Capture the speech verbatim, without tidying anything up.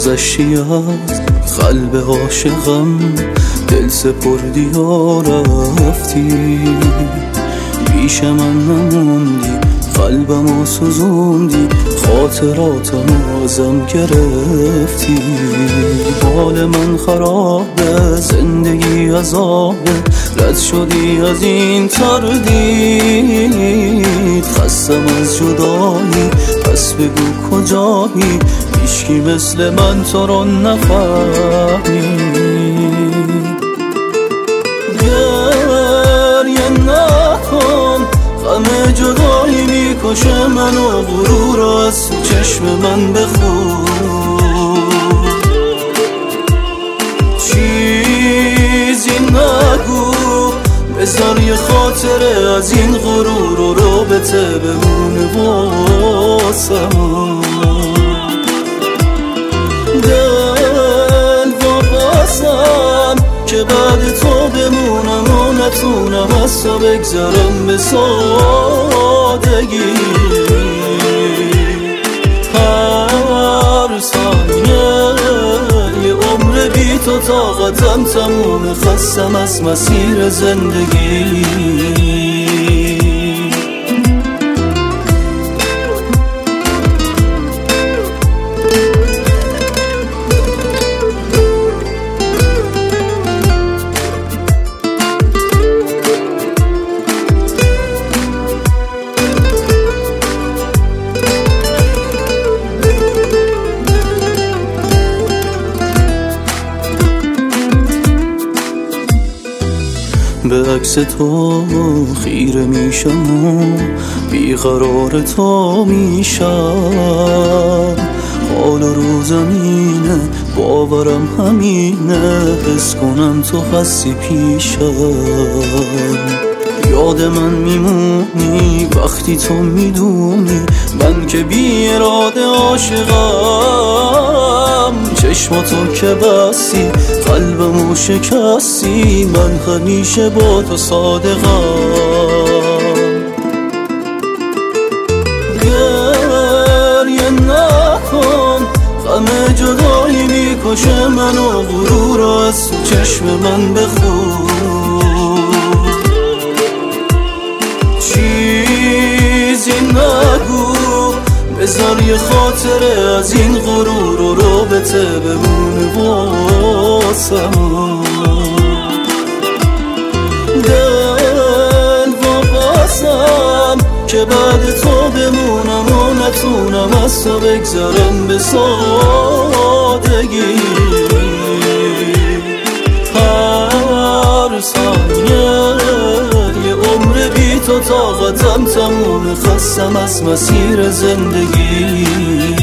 گذشتی از قلب عاشقم، دل سپردی و رفتی، پیش من نموندی، قلبمو سوزوندی، خاطراتمو ازم گرفتی. حال من خرابه، زندگی عذابه، رد شدی از این تردید، خستم از جدایی، پس بگو کجایی، هیچکی مثل من تو رو نفهمید. گریه نکن، غم جدایی میکشه منو، غرور رو از چشم من بخور، چیزی نگو، بذار یه خاطره از این غرور و رابطه بمونه واسمون. دل واپسم که بعد تو بمونم و نتونم از تو بگذرم به سادگی، هر ثانیه یه عمر بی تو طاقتم تموم، خستم از مسیر زندگی. به عکس تو خیره میشم و بیقرار تو میشم، حال رو زمینه باورم همینه، حس کنم تو هستی پیشم. یاد من میمونی وقتی تو میدونی من که بی اراده عاشقم، چشماتو که بستی قلبمو شکستی، من همیشه با تو صادقم. گریه نکن، غم جدایی میکشه منو، غرور رو از چشم من بخور، چیزی نگو، بذار یه خاطره از این غرور و رابطه بمونه واسمون. دل واپسم که بعد تو بمونم و نتونم از تو بگذرم به سادگی، هر ثانیه یه عمر بی تو طاقتم تموم، خستم از مسیر زندگی.